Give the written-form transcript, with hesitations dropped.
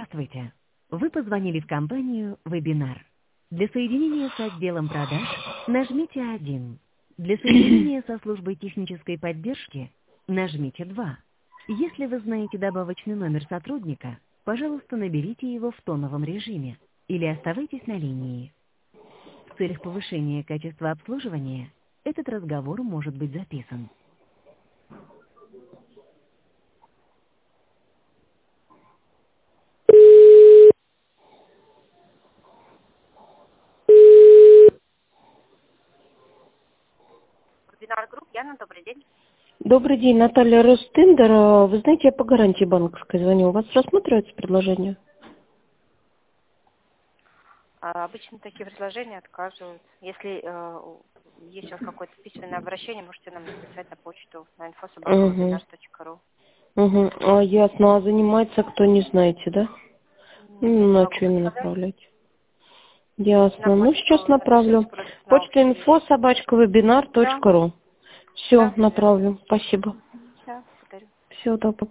Здравствуйте. Вы позвонили в компанию «Вебинар». Для соединения с отделом продаж нажмите 1. Для соединения со службой технической поддержки нажмите 2. Если вы знаете добавочный номер сотрудника, пожалуйста, наберите его в тоновом режиме или оставайтесь на линии. В целях повышения качества обслуживания этот разговор может быть записан. Вебинар групп, Яна, добрый день. Добрый день, Наталья Ростендер. Вы знаете, я по гарантии банковской звоню. У вас рассматривается предложение? Обычно такие предложения отказывают. Если есть у вас какое-то письменное обращение, можете нам написать на почту на info@webinar.ru. Ясно. А занимается кто, не знаете, да? На что именно направлять? Ясно. Ну, сейчас направлю. Почта info@webinar.ru. Все, направлю. Спасибо. Все, благодарю. Всего доброго.